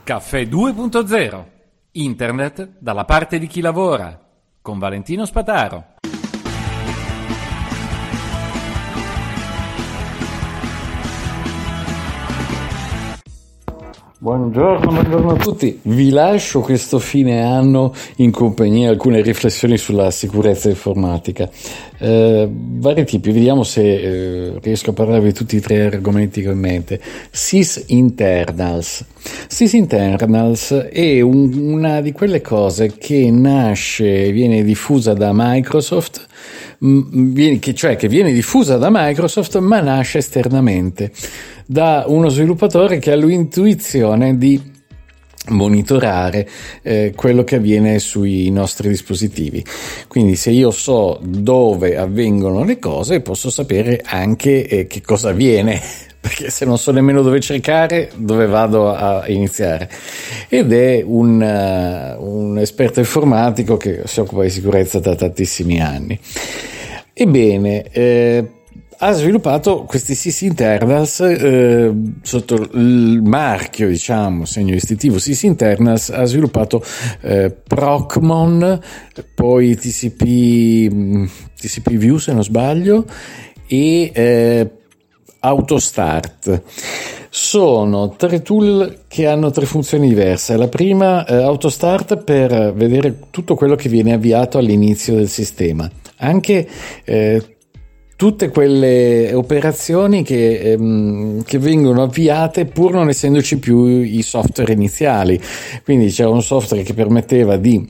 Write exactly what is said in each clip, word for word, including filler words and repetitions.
Caffè due punto zero. Internet dalla parte di chi lavora. Con Valentino Spataro. Buongiorno, buongiorno a tutti. Vi lascio questo fine anno in compagnia alcune riflessioni sulla sicurezza informatica. Eh, vari tipi, vediamo se eh, riesco a parlarvi di tutti i tre argomenti che ho in mente. Sysinternals. Sysinternals è un, una di quelle cose che nasce, viene diffusa da Microsoft, mh, che, cioè che viene diffusa da Microsoft ma nasce esternamente da uno sviluppatore che ha l'intuizione di monitorare eh, quello che avviene sui nostri dispositivi. Quindi se io so dove avvengono le cose, posso sapere anche eh, che cosa avviene, perché se non so nemmeno dove cercare, dove vado a iniziare. Ed è un, uh, un esperto informatico che si occupa di sicurezza da tantissimi anni. Ebbene, eh, ha sviluppato questi Sysinternals eh, sotto il marchio, diciamo, segno distintivo Sysinternals, ha sviluppato eh, Procmon, poi T C P, T C P View se non sbaglio, e eh, AutoStart. Sono tre tool che hanno tre funzioni diverse. La prima, eh, AutoStart, per vedere tutto quello che viene avviato all'inizio del sistema, anche eh, tutte quelle operazioni che, ehm, che vengono avviate pur non essendoci più i software iniziali. Quindi c'era un software che permetteva di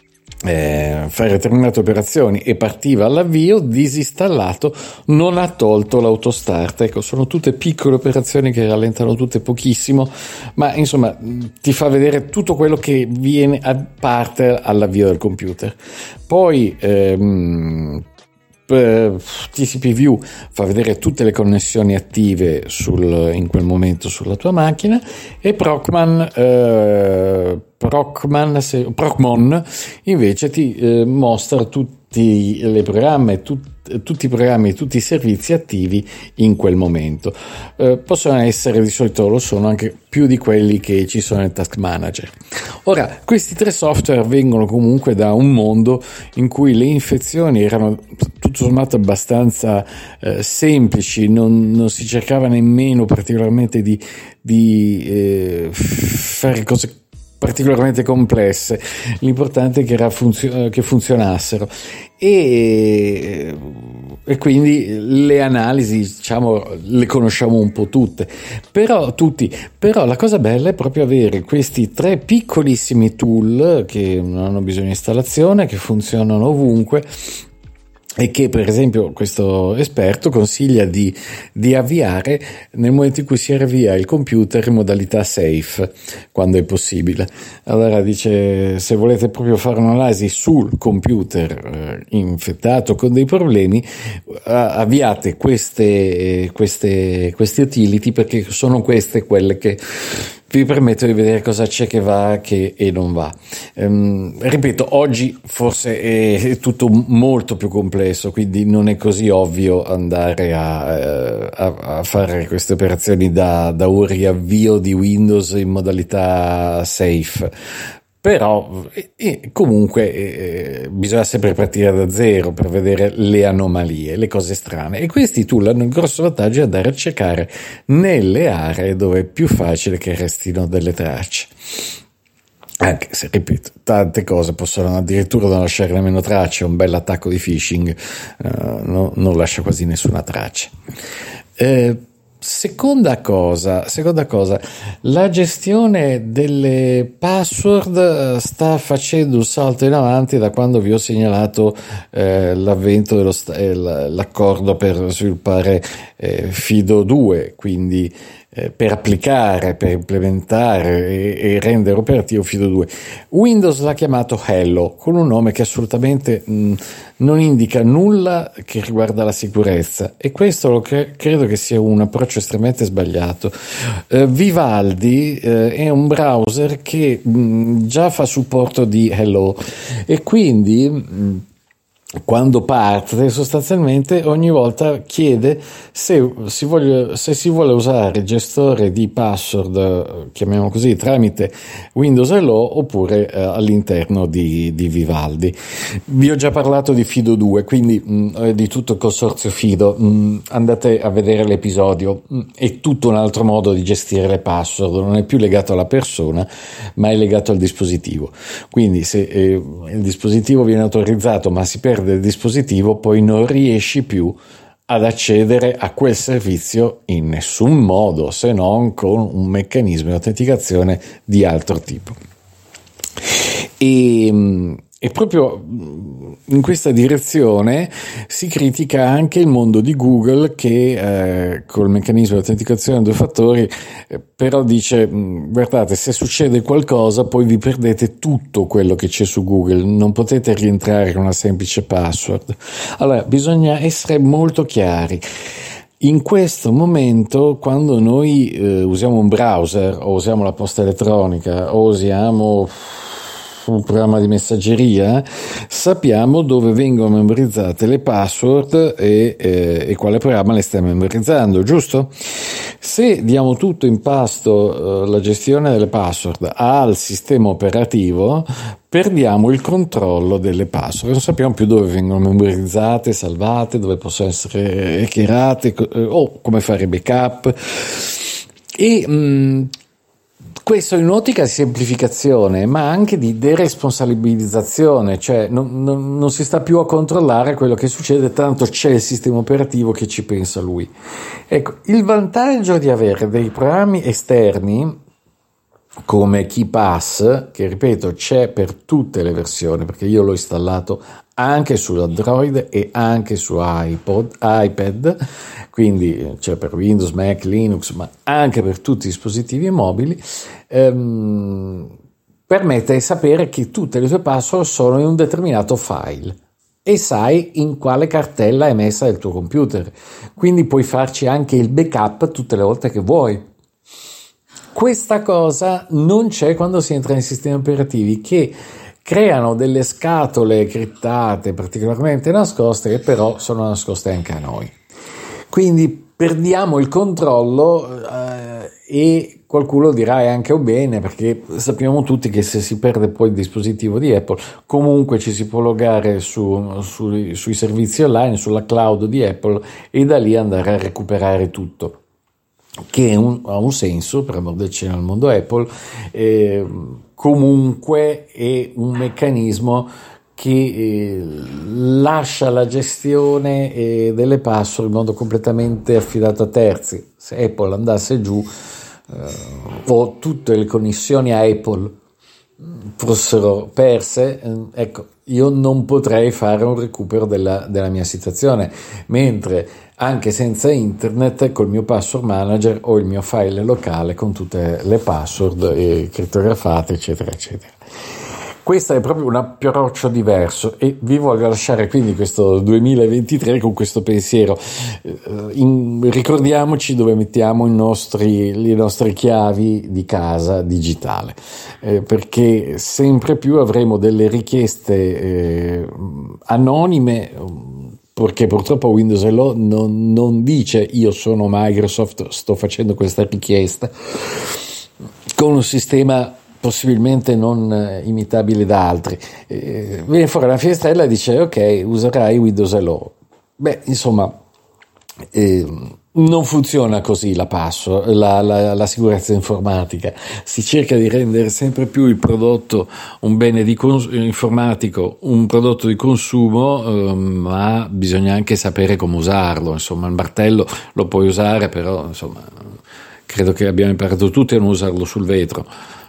eh, fare determinate operazioni e partiva all'avvio, disinstallato, non ha tolto l'autostart. Ecco, sono tutte piccole operazioni che rallentano tutte pochissimo, ma insomma ti fa vedere tutto quello che viene a parte all'avvio del computer. Poi ehm, T C P View fa vedere tutte le connessioni attive sul, in quel momento sulla tua macchina, e Procman, eh, Procman se, Procmon invece ti eh, mostra tutti le programmi, tut, tutti i programmi, tutti i servizi attivi in quel momento. Eh, possono essere, di solito lo sono, anche più di quelli che ci sono nel Task Manager. Ora, questi tre software vengono comunque da un mondo in cui le infezioni erano tutto sommato abbastanza eh, semplici, non, non si cercava nemmeno particolarmente di, di eh, fare cose particolarmente complesse. L'importante è che, era funzio- che funzionassero, e, e quindi le analisi, diciamo, le conosciamo un po' tutte, però tutti però la cosa bella è proprio avere questi tre piccolissimi tool che non hanno bisogno di installazione, che funzionano ovunque, e che per esempio questo esperto consiglia di, di avviare nel momento in cui si avvia il computer in modalità safe, quando è possibile. Allora dice, se volete proprio fare un'analisi sul computer eh, infettato con dei problemi, avviate queste, queste, queste utility, perché sono queste quelle che vi permetto di vedere cosa c'è che va che, e non va. Ehm, ripeto, oggi forse è tutto molto più complesso, quindi non è così ovvio andare a, a, a fare queste operazioni da, da un riavvio di Windows in modalità safe. Però e comunque eh, bisogna sempre partire da zero per vedere le anomalie, le cose strane, e questi tool hanno il grosso vantaggio di andare a cercare nelle aree dove è più facile che restino delle tracce, anche se, ripeto, tante cose possono addirittura non lasciare nemmeno tracce. Un bel attacco di phishing uh, no, non lascia quasi nessuna traccia. eh, Seconda cosa, seconda cosa, la gestione delle password sta facendo un salto in avanti da quando vi ho segnalato eh, l'avvento dello eh, l'accordo per sviluppare eh, Fido due, quindi eh, per applicare, per implementare e, e rendere operativo Fido due. Windows l'ha chiamato Hello, con un nome che assolutamente mh, non indica nulla che riguarda la sicurezza, e questo lo cre- credo che sia un approccio estremamente sbagliato. Eh, Vivaldi eh, è un browser che mh, già fa supporto di Hello, e quindi mh, quando parte, sostanzialmente ogni volta chiede se si, voglia, se si vuole usare il gestore di password, chiamiamo così, tramite Windows Hello oppure eh, all'interno di, di Vivaldi. Vi ho già parlato di Fido due, quindi mh, di tutto il consorzio Fido. Mh, andate a vedere l'episodio. Mh, è tutto un altro modo di gestire le password, non è più legato alla persona, ma è legato al dispositivo. Quindi se eh, il dispositivo viene autorizzato ma si perde del dispositivo, poi non riesci più ad accedere a quel servizio in nessun modo, se non con un meccanismo di autenticazione di altro tipo. E, e proprio in questa direzione si critica anche il mondo di Google che eh, col meccanismo di autenticazione a due fattori eh, però dice guardate, se succede qualcosa poi vi perdete tutto quello che c'è su Google, non potete rientrare con una semplice password. Allora bisogna essere molto chiari. In questo momento, quando noi eh, usiamo un browser o usiamo la posta elettronica o usiamo un programma di messaggeria, sappiamo dove vengono memorizzate le password e, eh, e quale programma le sta memorizzando, giusto? Se diamo tutto in pasto, eh, la gestione delle password al sistema operativo, perdiamo il controllo delle password, non sappiamo più dove vengono memorizzate, salvate, dove possono essere hackerate eh, o come fare backup. E mh, questo in un'ottica di semplificazione, ma anche di deresponsabilizzazione, cioè non, non, non si sta più a controllare quello che succede, tanto c'è il sistema operativo che ci pensa lui. Ecco, il vantaggio di avere dei programmi esterni come KeePass, che ripeto c'è per tutte le versioni, perché io l'ho installato anche su Android e anche su iPod, iPad, quindi c'è per Windows, Mac, Linux, ma anche per tutti i dispositivi mobili, ehm, permette di sapere che tutte le tue password sono in un determinato file e sai in quale cartella è messa il tuo computer, quindi puoi farci anche il backup tutte le volte che vuoi. Questa cosa non c'è quando si entra nei sistemi operativi, che creano delle scatole criptate particolarmente nascoste, che però sono nascoste anche a noi. Quindi perdiamo il controllo eh, e qualcuno dirà è anche un bene, perché sappiamo tutti che se si perde poi il dispositivo di Apple, comunque ci si può logare su, su, sui servizi online, sulla cloud di Apple, e da lì andare a recuperare tutto. Che un, ha un senso, per amor del cielo, al mondo Apple, eh, comunque è un meccanismo che eh, lascia la gestione eh, delle password in modo completamente affidato a terzi. Se Apple andasse giù eh, o tutte le connessioni a Apple fossero perse, eh, ecco, io non potrei fare un recupero della, della mia situazione, mentre anche senza internet col mio password manager ho il mio file locale con tutte le password e crittografate eccetera eccetera. Questo è proprio un approccio diverso e vi voglio lasciare quindi questo duemilaventitré con questo pensiero. In, ricordiamoci dove mettiamo i nostri, le nostre chiavi di casa digitale, eh, perché sempre più avremo delle richieste eh, anonime, perché purtroppo Windows Hello non, non dice io sono Microsoft, sto facendo questa richiesta, con un sistema possibilmente non eh, imitabile da altri. Eh, viene fuori una finestrella e dice ok, userai Windows Hello. Beh, insomma, eh, non funziona così la, passo, la, la, la sicurezza informatica. Si cerca di rendere sempre più il prodotto un bene di cons- informatico, un prodotto di consumo, eh, ma bisogna anche sapere come usarlo. Insomma, il martello lo puoi usare, però insomma, credo che abbiamo imparato tutti a non usarlo sul vetro.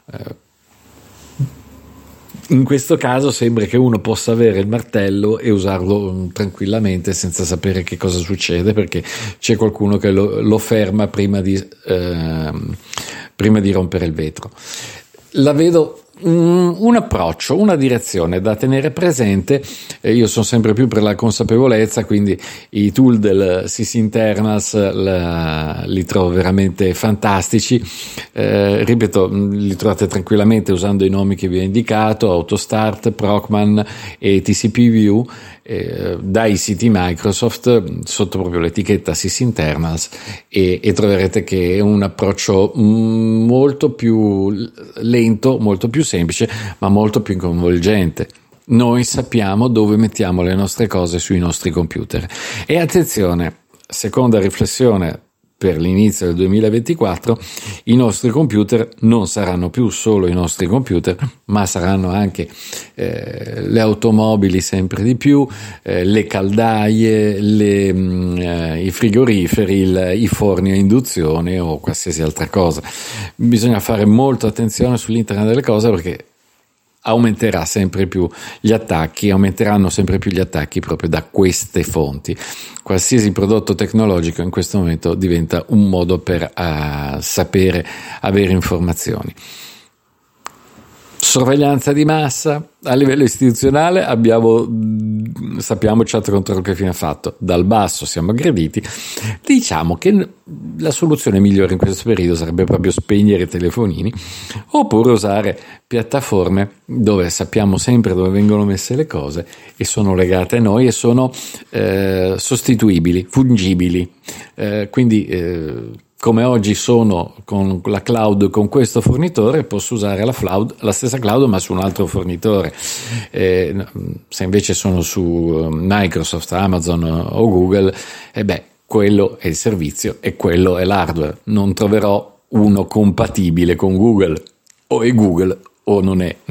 In questo caso sembra che uno possa avere il martello e usarlo tranquillamente senza sapere che cosa succede, perché c'è qualcuno che lo, lo ferma prima di, eh, prima di rompere il vetro. La vedo un, un approccio, una direzione da tenere presente. Eh, io sono sempre più per la consapevolezza, quindi i tool del sysinternals la, li trovo veramente fantastici. Eh, ripeto, li trovate tranquillamente usando i nomi che vi ho indicato: Autostart, Procman e T C P View, eh, dai siti Microsoft sotto proprio l'etichetta sysinternals, e, e troverete che è un approccio mm, molto più lento, molto più semplice, ma molto più coinvolgente. Noi sappiamo dove mettiamo le nostre cose sui nostri computer. E attenzione, seconda riflessione per l'inizio del duemilaventiquattro, i nostri computer non saranno più solo i nostri computer, ma saranno anche eh, le automobili sempre di più, eh, le caldaie, le, mh, eh, i frigoriferi, il, i forni a induzione o qualsiasi altra cosa. Bisogna fare molta attenzione sull'Internet delle cose, perché aumenterà sempre più gli attacchi, aumenteranno sempre più gli attacchi proprio da queste fonti. Qualsiasi prodotto tecnologico in questo momento diventa un modo per uh, sapere, avere informazioni. Sorveglianza di massa a livello istituzionale, abbiamo, sappiamo chat control che fine ha fatto, dal basso siamo aggrediti. Diciamo che la soluzione migliore in questo periodo sarebbe proprio spegnere i telefonini, oppure usare piattaforme dove sappiamo sempre dove vengono messe le cose e sono legate a noi e sono eh, sostituibili, fungibili, eh, quindi eh, come oggi sono con la cloud con questo fornitore, posso usare la cloud, la stessa cloud ma su un altro fornitore. Eh, se invece sono su Microsoft, Amazon o Google, eh beh, quello è il servizio e quello è l'hardware. Non troverò uno compatibile con Google, o è Google o non è.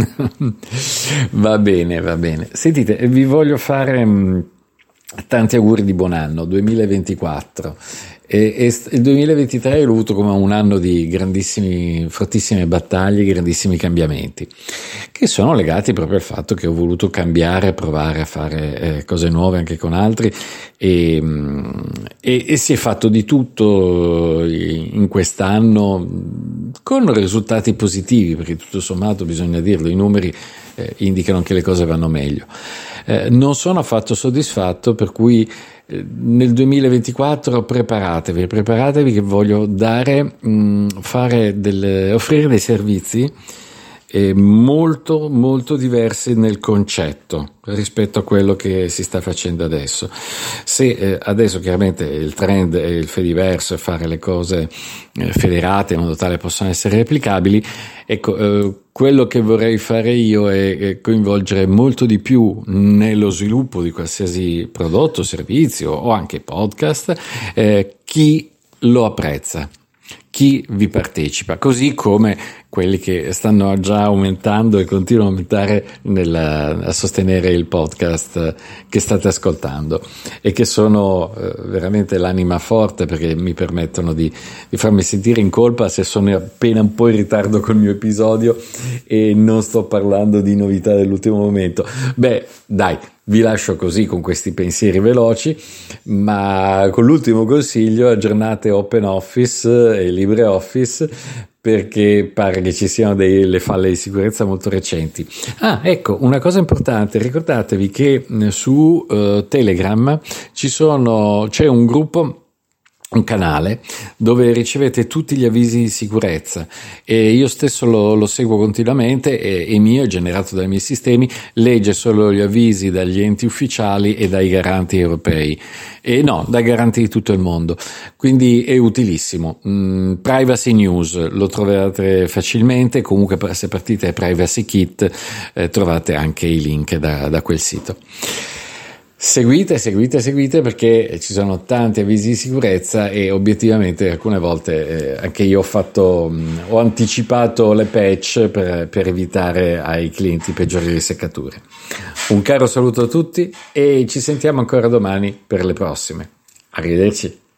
Va bene, va bene. Sentite, vi voglio fare mh, tanti auguri di buon anno duemilaventiquattro. E, e il duemilaventitré l'ho avuto come un anno di grandissimi, fortissime battaglie, grandissimi cambiamenti, che sono legati proprio al fatto che ho voluto cambiare, provare a fare eh, cose nuove anche con altri, e, e, e si è fatto di tutto in quest'anno con risultati positivi, perché tutto sommato bisogna dirlo, i numeri eh, indicano che le cose vanno meglio. Eh, non sono affatto soddisfatto, per cui nel duemilaventiquattro preparatevi, preparatevi che voglio dare, mh, fare delle, offrire dei servizi eh, molto molto diversi nel concetto rispetto a quello che si sta facendo adesso. Se eh, adesso chiaramente il trend è il fediverso e fare le cose eh, federate in modo tale possano essere replicabili, ecco, eh, quello che vorrei fare io è, è coinvolgere molto di più nello sviluppo di qualsiasi prodotto, servizio o anche podcast eh, chi lo apprezza, chi vi partecipa, così come quelli che stanno già aumentando e continuano a aumentare nella, a sostenere il podcast che state ascoltando e che sono eh, veramente l'anima forte, perché mi permettono di, di farmi sentire in colpa se sono appena un po' in ritardo col mio episodio e non sto parlando di novità dell'ultimo momento. Beh, dai, vi lascio così con questi pensieri veloci, ma con l'ultimo consiglio: aggiornate OpenOffice e LibreOffice, perché pare che ci siano delle falle di sicurezza molto recenti. Ah, ecco, una cosa importante, ricordatevi che su uh, Telegram ci sono, c'è un gruppo, un canale dove ricevete tutti gli avvisi di sicurezza, e io stesso lo, lo seguo continuamente, e, e mio è generato dai miei sistemi, legge solo gli avvisi dagli enti ufficiali e dai garanti europei, e no, dai garanti di tutto il mondo, quindi è utilissimo. mm, Privacy News lo trovate facilmente, comunque se partite a Privacy Kit eh, trovate anche i link da, da quel sito. Seguite, seguite, seguite, perché ci sono tanti avvisi di sicurezza e obiettivamente alcune volte eh, anche io ho fatto, mh, ho anticipato le patch per, per evitare ai clienti peggiori seccature. Un caro saluto a tutti e ci sentiamo ancora domani per le prossime. Arrivederci.